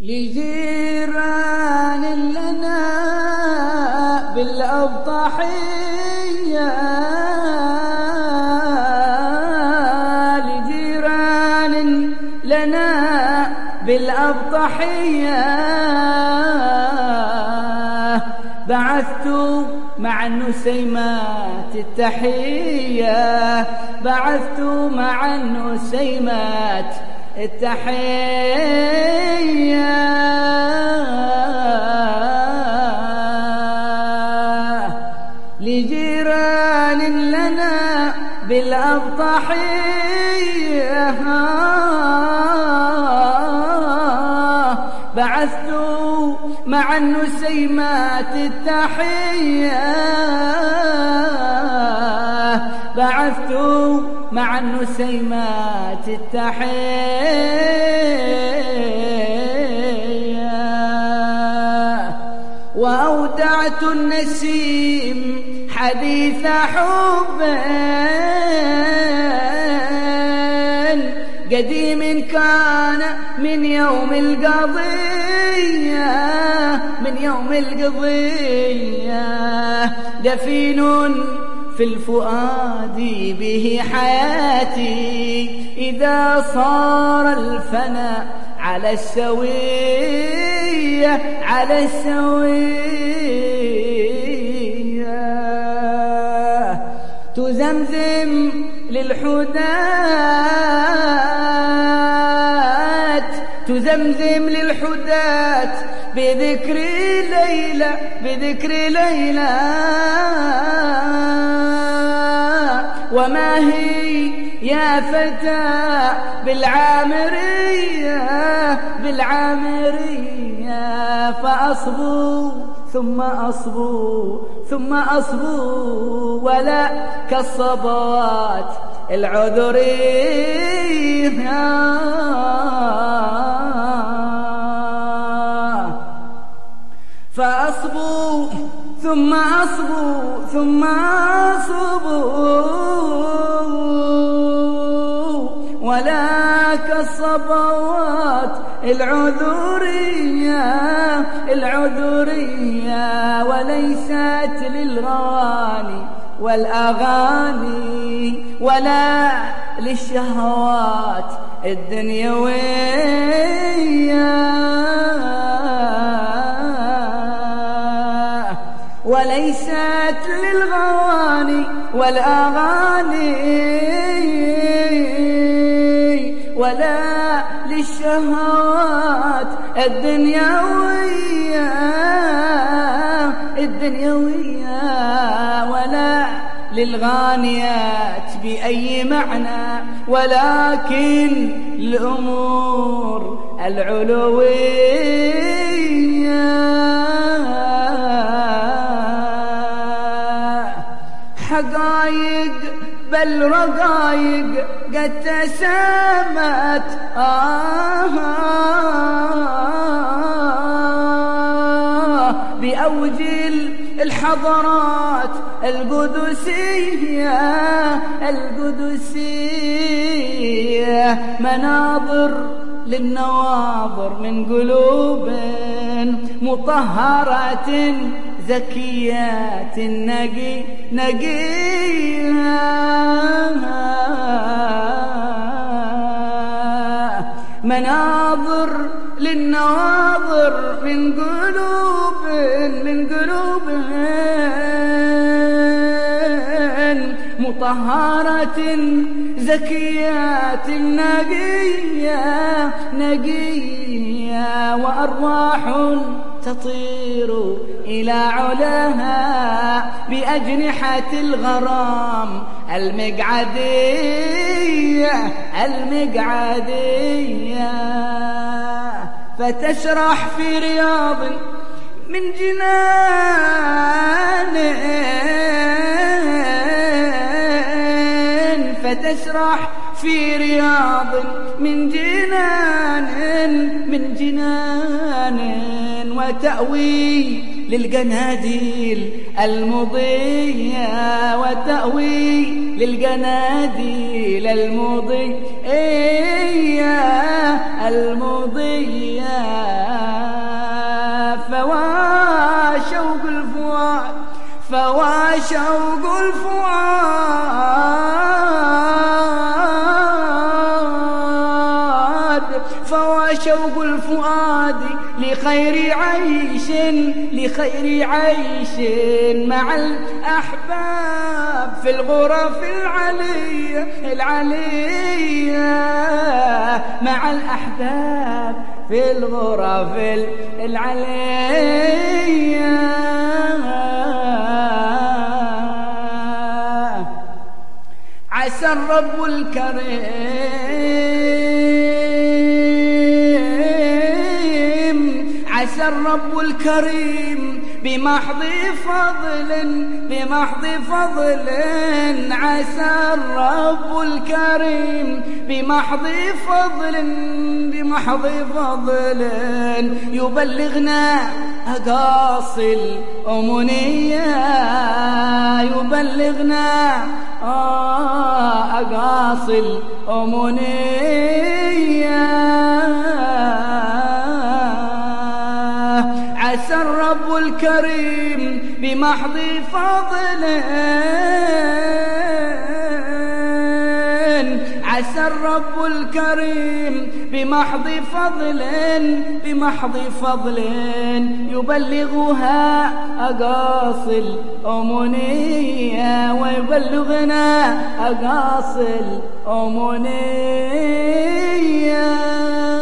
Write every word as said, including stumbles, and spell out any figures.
لجيران لنا بالأبطحية، لجيران لنا بالأبطحية، بعثت مع النسيمات التحية، بعثت مع النسيمات التحية، لجيران لنا بالأبطحية، بعثت مع النسيمات التحية، بعثت مع النسيمات التحية، وأودعت النسيم حديث حب قديم كان من يوم القضية، من يوم القضية، دفين في الفؤاد به حياتي، إذا صار الفنا على السوية، على السوية، تزمزم للحدات، تزمزم للحدات بذكر ليلى، بذكر ليلى، وما هي يا فتى بالعامرية، بالعامرية، فأصبو ثم أصبو ثم أصبو ولا كالصبوات العذرية، فأصبو ثم أصبو ثم أصبو ولا كالصبوات العذرية، العذرية، وليست للغواني والأغاني ولا للشهوات الدنيوية، وليست للغواني والأغاني ولا للشهوات الدنيوية، الدنيوية، ولا للغانيات بأي معنى، ولكن الأمور العلوية، حقايق بل رقايق قد تسامت، آه بأوج الحضارات القدسية، القدسية، مناظر للنواظر من قلوب مطهرة زكيات نقي نقيها، مناظر للنواظر من قلوب من قلوب مطهرة زكيات نقية نقية، وأرواح تطير إلى علاها بأجنحة الغرام المقعدية، المقعدية، فتسرح في رياض من جنان، فتسرح في رياض من جنان، من جنان، وتأوي للقناديل المضية، وتأوي للقناديل المضية المضية شوق الفؤاد فوا شوق الفؤاد لخير عيش لخير عيش مع الأحباب في الغرف العلية العلية مع الأحباب في الغرف العلية. عسى الرب الكريم عسى الرب الكريم بمحض فضل بمحض فضل عسى الرب الكريم بمحض فضل بمحض فضل يبلغنا أقاصي الأمنية يبلغنا أقاصي الأمنية. عسى الرب الكريم بمحض فضل عسى الرب الكريم بمحض فضل بمحض فضل يبلغها أقاصي الأمنية ويبلغنا أقاصي الأمنية.